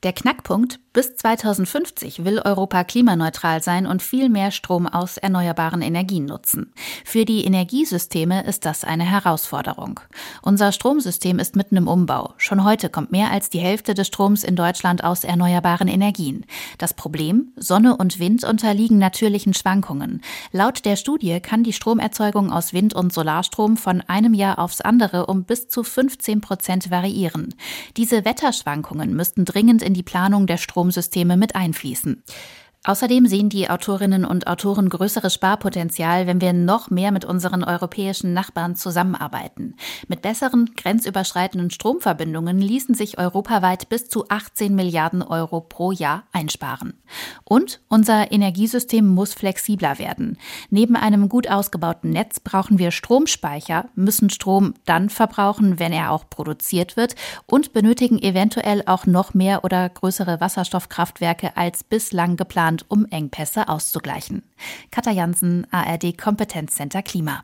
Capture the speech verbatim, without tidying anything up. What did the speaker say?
Der Knackpunkt: Bis zweitausendfünfzig will Europa klimaneutral sein und viel mehr Strom aus erneuerbaren Energien nutzen. Für die Energiesysteme ist das eine Herausforderung. Unser Stromsystem ist mitten im Umbau. Schon heute kommt mehr als die Hälfte des Stroms in Deutschland aus erneuerbaren Energien. Das Problem: Sonne und Wind unterliegen natürlichen Schwankungen. Laut der Studie kann die Stromerzeugung aus Wind- und Solarstrom von einem Jahr aufs andere um bis zu fünfzehn Prozent variieren. Diese Wetterschwankungen müssten dringend in die Planung der Stromsysteme mit einfließen. Außerdem sehen die Autorinnen und Autoren größeres Sparpotenzial, wenn wir noch mehr mit unseren europäischen Nachbarn zusammenarbeiten. Mit besseren, grenzüberschreitenden Stromverbindungen ließen sich europaweit bis zu achtzehn Milliarden Euro pro Jahr einsparen. Und unser Energiesystem muss flexibler werden. Neben einem gut ausgebauten Netz brauchen wir Stromspeicher, müssen Strom dann verbrauchen, wenn er auch produziert wird, und benötigen eventuell auch noch mehr oder größere Wasserstoffkraftwerke als bislang geplant, um Engpässe auszugleichen. Katja Jansen, A R D Kompetenzcenter Klima.